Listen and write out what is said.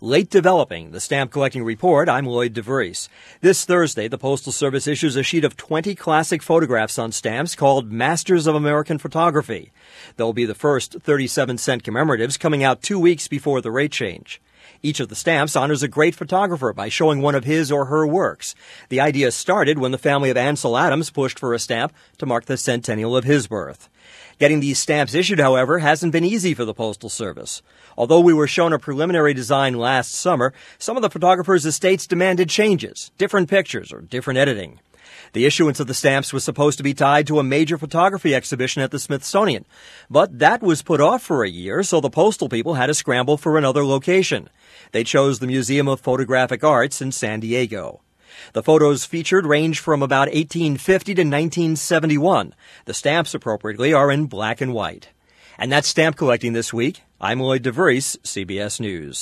Late developing the stamp collecting report, I'm Lloyd DeVries. This Thursday, the Postal Service issues a sheet of 20 classic photographs on stamps called Masters of American Photography. They'll be the first 37-cent commemoratives coming out 2 weeks before the rate change. Each of the stamps honors a great photographer by showing one of his or her works. The idea started when the family of Ansel Adams pushed for a stamp to mark the centennial of his birth. Getting these stamps issued, however, hasn't been easy for the Postal Service. Although we were shown a preliminary design last summer, some of the photographers' estates demanded changes, different pictures, or different editing. The issuance of the stamps was supposed to be tied to a major photography exhibition at the Smithsonian, but that was put off for a year, so the postal people had to scramble for another location. They chose the Museum of Photographic Arts in San Diego. The photos featured range from about 1850 to 1971. The stamps, appropriately, are in black and white. And that's stamp collecting this week. I'm Lloyd DeVries, CBS News.